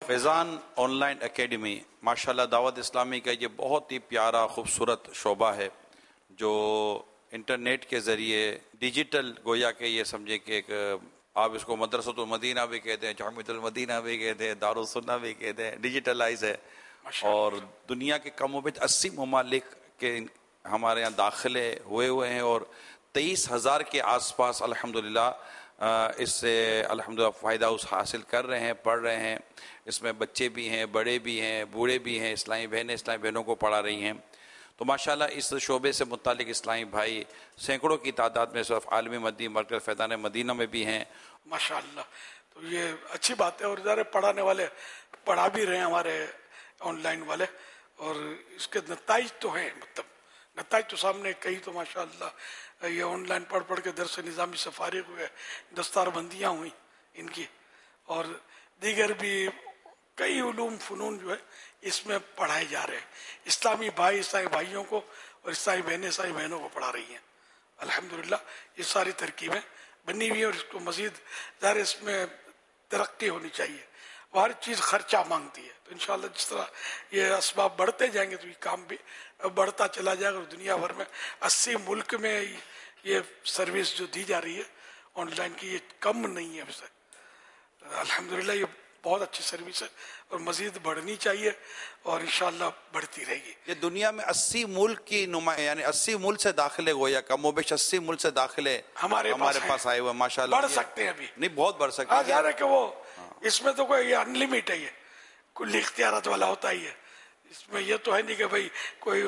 Faizan on line academy ماشاءاللہ دعوت اسلامی کا یہ بہت ہی پیارا خوبصورت شعبہ ہے جو انٹرنیٹ کے ذریعے ڈیجیٹل گویا کہ یہ سمجھے کہ ایک آپ اس کو مدرسۃ المدینہ بھی کہتے ہیں، جامعۃ المدینہ بھی کہتے ہیں، دارالسنہ بھی کہتے ہیں، ڈیجیٹلائز ہے اور دنیا کے کم و بیش 80 ممالک کے ہمارے یہاں داخلے ہوئے ہیں اور 23,000 کے آس پاس الحمدللہ اس سے الحمدللہ فائدہ حاصل کر رہے ہیں، پڑھ رہے ہیں۔ اس میں بچے بھی ہیں، بڑے بھی ہیں، بوڑھے بھی ہیں، اسلامی بہنوں کو پڑھا رہی ہیں۔ تو ماشاءاللہ اس شعبے سے متعلق اسلامی بھائی سینکڑوں کی تعداد میں صرف عالمی مدنی مرکز فیضان مدینہ میں بھی ہیں۔ ماشاءاللہ، تو یہ اچھی بات ہے اور ادارے پڑھانے والے پڑھا بھی رہے ہیں ہمارے آن لائن والے، اور اس کے نتائج تو ہیں، مطلب نتائج تو سامنے کئی تو ماشاءاللہ یہ آن لائن پڑھ پڑھ کے درس نظامی سے فارغ ہوئے، دستار بندیاں ہوئیں ان کی، اور دیگر بھی کئی علوم فنون جو ہے اس میں پڑھائے جا رہے ہیں۔ اسلامی بھائی اسلامی بھائیوں کو اور اسلامی بہنیں اسلامی بہنوں کو پڑھا رہی ہیں الحمدللہ۔ یہ ساری ترکیبیں بنی ہوئی ہیں اور اس کو مزید ظاہر اس میں ترقی ہونی چاہیے، ہر چیز خرچہ مانگتی ہے، تو انشاءاللہ جس طرح یہ اسباب بڑھتے جائیں گے تو یہ کام بھی بڑھتا چلا جائے گا، اور دنیا بھر میں 80 ملک میں یہ سروس جو دی جا رہی ہے آن لائن کی یہ کم نہیں ہے اسے، الحمدللہ یہ بہت اچھی سروس ہے اور مزید بڑھنی چاہیے اور انشاءاللہ بڑھتی رہے گی۔ یہ دنیا میں 80 ملک کی یعنی 80 ملک سے داخلے گویا کم و بیش 80 ملک سے داخلے ہمارے پاس آئے ہوئے ماشاءاللہ، بڑھ سکتے ہیں ابھی، نہیں بہت بڑھ سکتے ہیں۔ ظاہر ہے کہ وہ اس میں تو کوئی ان لمٹ ہے، یہ کل اختیارات والا ہوتا ہی ہے، اس میں یہ تو ہے نہیں کہ بھائی کوئی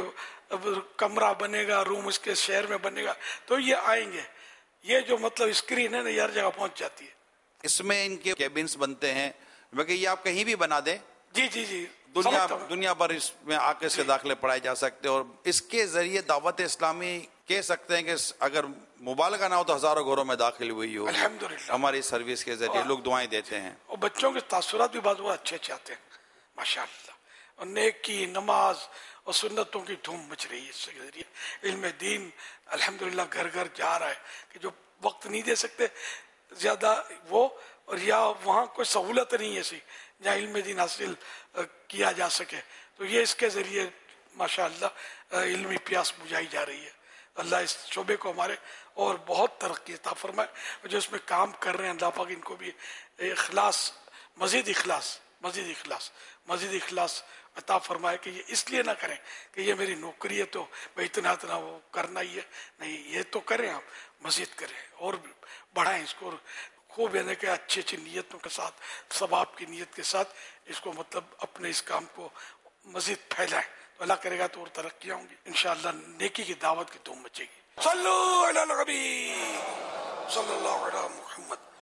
کمرہ بنے گا، روم اس کے شہر میں بنے گا تو یہ آئیں گے، یہ جو مطلب اسکرین ہے نا یہ ہر جگہ پہنچ جاتی ہے۔ اس میں ان کے کیبنز بنتے ہیں، بلکہ یہ آپ کہیں بھی بنا دیں، جی جی جی، دنیا بھر اس میں آ کے اس کے داخلے پڑھائے جا سکتے ہیں، اور اس کے ذریعے دعوت اسلامی کہہ سکتے ہیں کہ اگر مبالغہ نہ ہو تو ہزاروں گھروں میں داخل ہوئی ہو الحمدللہ ہماری سروس کے ذریعے، لوگ دعائیں دیتے ہیں اور بچوں کے تاثرات بھی بہت اچھے اچھے آتے ہیں ماشاءاللہ، اور نیکی نماز اور سنتوں کی دھوم مچ رہی ہے اس کے ذریعے۔ علم دین الحمدللہ گھر گھر جا رہا ہے کہ جو وقت نہیں دے سکتے زیادہ وہ، اور یا وہاں کوئی سہولت نہیں ہے ایسی جہاں علم دین حاصل کیا جا سکے، تو یہ اس کے ذریعے ماشاءاللہ علمی پیاس بجھائی جا رہی ہے۔ اللہ اس شعبے کو ہمارے اور بہت ترقی عطا فرمائے، اور جو اس میں کام کر رہے ہیں اللہ پاک ان کو بھی اخلاص، مزید اخلاص عطا فرمائے کہ یہ اس لیے نہ کریں کہ یہ میری نوکری ہے تو بھائی اتنا وہ کرنا ہی ہے، نہیں، یہ تو کریں، آپ مزید کریں اور بڑھائیں اس کو، خوب یعنی کہ اچھی اچھی نیتوں کے ساتھ، ثواب کی نیت کے ساتھ اس کو مطلب اپنے اس کام کو مزید پھیلائیں، تو اللہ کرے گا تو اور ترقیاں ہوں گی انشاءاللہ، نیکی کی دعوت کی دھوم مچے گی۔ صلو علی النبی صلی اللہ علیہ محمد۔